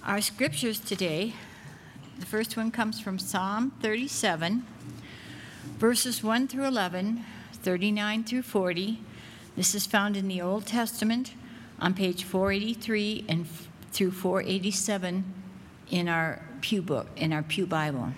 Our scriptures today, the first one comes from Psalm 37, verses 1 through 11, 39 through 40. This is found in the Old Testament on page 483 and through 487 in our Pew Bible.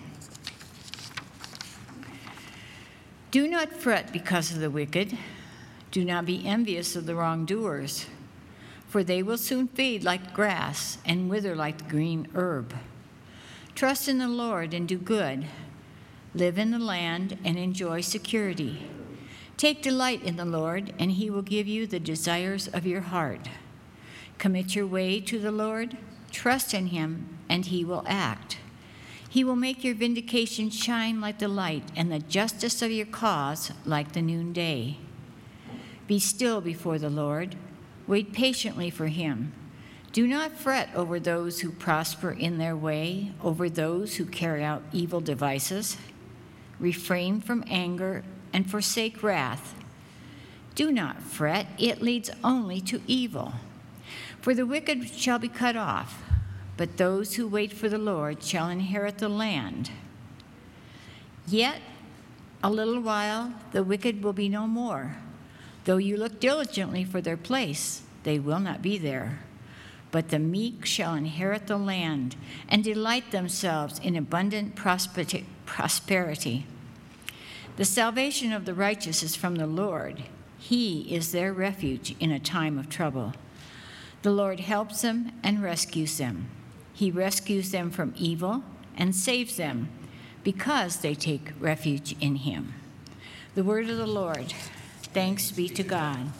Do not fret because of the wicked. Do not be envious of the wrongdoers, for they will soon fade like grass and wither like the green herb. Trust in the Lord and do good. Live in the land and enjoy security. Take delight in the Lord, and he will give you the desires of your heart. Commit your way to the Lord. Trust in him, and he will act. He will make your vindication shine like the light, and the justice of your cause like the noonday. Be still before the Lord. Wait patiently for him. Do not fret over those who prosper in their way, over those who carry out evil devices. Refrain from anger and forsake wrath. Do not fret, it leads only to evil. For the wicked shall be cut off, but those who wait for the Lord shall inherit the land. Yet a little while the wicked will be no more. Though you look diligently for their place, they will not be there. But the meek shall inherit the land and delight themselves in abundant prosperity. The salvation of the righteous is from the Lord. He is their refuge in a time of trouble. The Lord helps them and rescues them. He rescues them from evil and saves them because they take refuge in him. The word of the Lord. Thanks be to God.